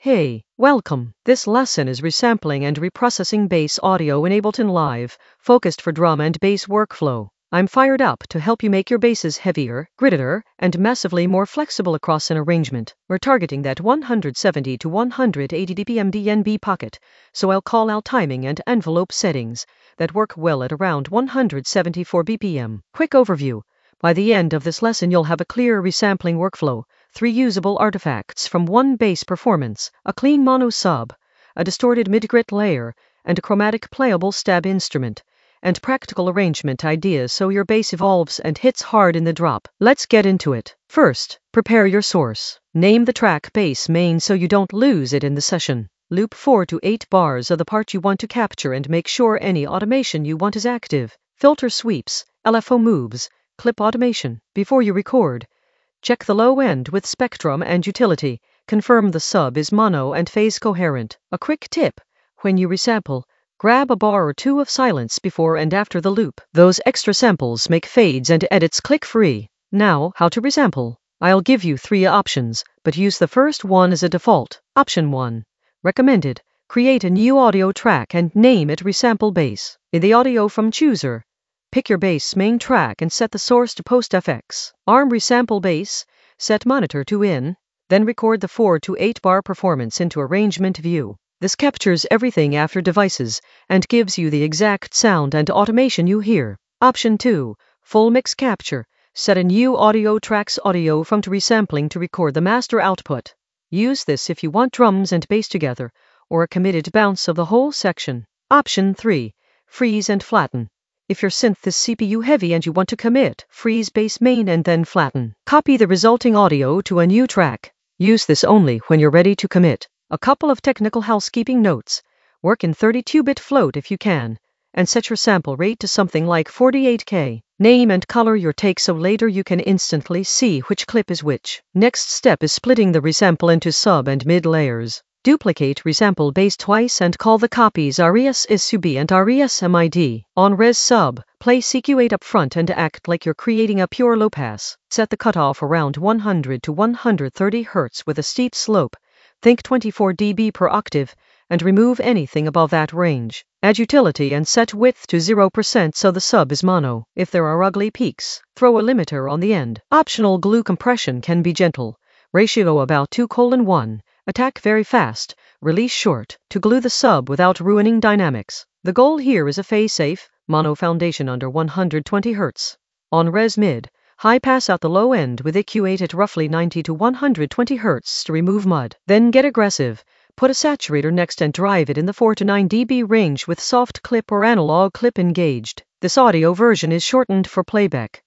Hey, welcome. This lesson is resampling and reprocessing bass audio in Ableton Live, focused for drum and bass workflow. I'm fired up to help you make your basses heavier, grittier, and massively more flexible across an arrangement. We're targeting that 170 to 180 dBm DNB pocket, so I'll call out timing and envelope settings that work well at around 174 BPM. Quick overview. By the end of this lesson, you'll have a clear resampling workflow, 3 usable artifacts from one bass performance, a clean mono sub, a distorted mid-grit layer, and a chromatic playable stab instrument, and practical arrangement ideas so your bass evolves and hits hard in the drop. Let's get into it. First, prepare your source. Name the track bass main so you don't lose it in the session. Loop 4 to 8 bars of the part you want to capture and make sure any automation you want is active. Filter sweeps, LFO moves, clip automation. Before you record, check the low end with Spectrum and Utility. Confirm the sub is mono and phase coherent. A quick tip: when you resample, grab a bar or two of silence before and after the loop. Those extra samples make fades and edits click-free. Now, how to resample. I'll give you 3 options, but use the first one as a default. Option 1. Recommended. Create a new audio track and name it Resample Bass. In the audio from Chooser, pick your bass main track and set the source to PostFX. Arm Resample Bass, set monitor to in, then record the 4 to 8 bar performance into arrangement view. This captures everything after devices and gives you the exact sound and automation you hear. Option 2. Full Mix Capture. Set a new audio track's audio from to resampling to record the master output. Use this if you want drums and bass together, or a committed bounce of the whole section. Option 3. Freeze and Flatten. If your synth is CPU heavy and you want to commit, freeze bass main and then flatten. Copy the resulting audio to a new track. Use this only when you're ready to commit. A couple of technical housekeeping notes. Work in 32-bit float if you can, and set your sample rate to something like 48K. Name and color your take so later you can instantly see which clip is which. Next step is splitting the resample into sub and mid layers. Duplicate resample bass twice and call the copies RES sub and RES mid. On res sub, play CQ8 up front and act like you're creating a pure low pass. Set the cutoff around 100 to 130 Hz with a steep slope. Think 24 dB per octave, and remove anything above that range. Add utility and set width to 0% so the sub is mono. If there are ugly peaks, throw a limiter on the end. Optional glue compression can be gentle. Ratio about 2:1. Attack very fast, release short, to glue the sub without ruining dynamics. The goal here is a phase-safe, mono foundation under 120 Hz. On res mid, high pass out the low end with EQ8 at roughly 90 to 120 Hz to remove mud. Then get aggressive. Put a saturator next and drive it in the 4 to 9 dB range with soft clip or analog clip engaged. This audio version is shortened for playback.